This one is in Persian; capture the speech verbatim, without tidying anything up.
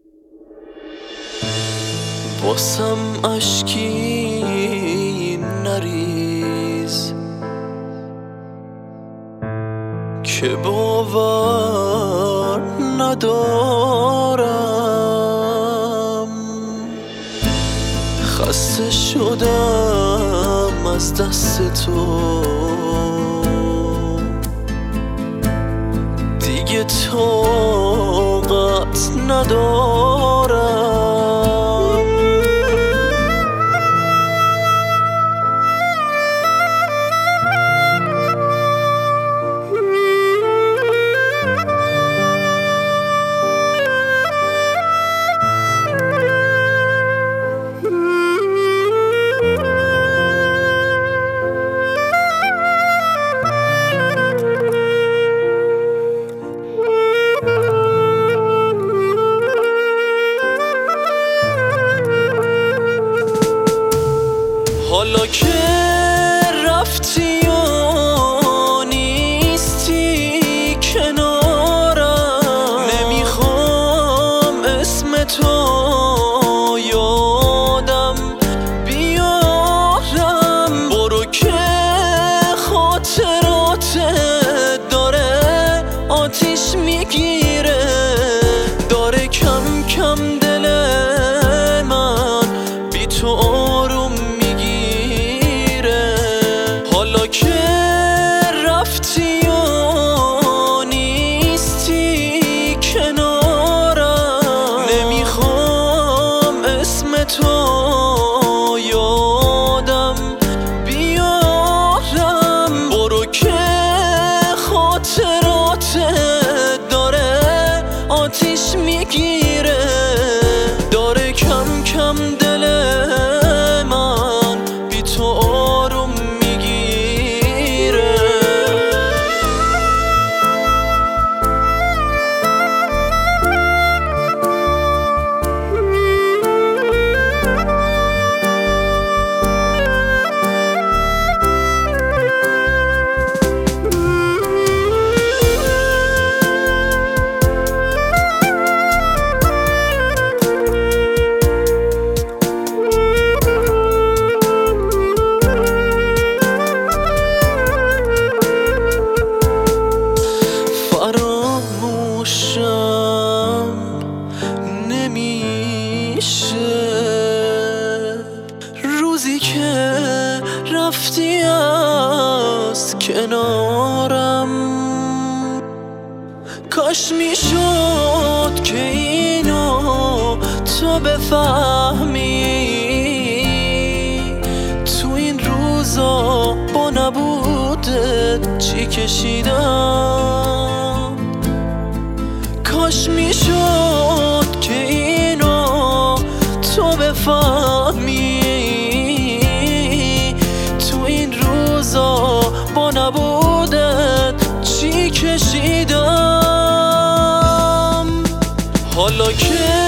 واسم اشکی نریز که باور ندارم. خسته شدم از دست تو، دیگه طاقت ندارم. حالا که رفتی و نیستی کنارم، نمیخوام اسم تو یادم بیارم. برو که خاطراتت داره آتیش میگیره، داره کم کم دل من بی تو آروم حالا که رفتی و نیستی کنارم، نمیخوام اسم تو یادم بیارم. برو که خاطراتت داره آتیش میگیره، داره کم کم دل من بی تو آروم فراموشم نمیشه روزی که رفتی از کنارم. کاش میشد که اینو تو بفهمی، تو این روزا با نبودت چی کشیدم. کاش میشد که اینو تو بفهمی، تو این روزا با نبودت چی کشیدم. حالا که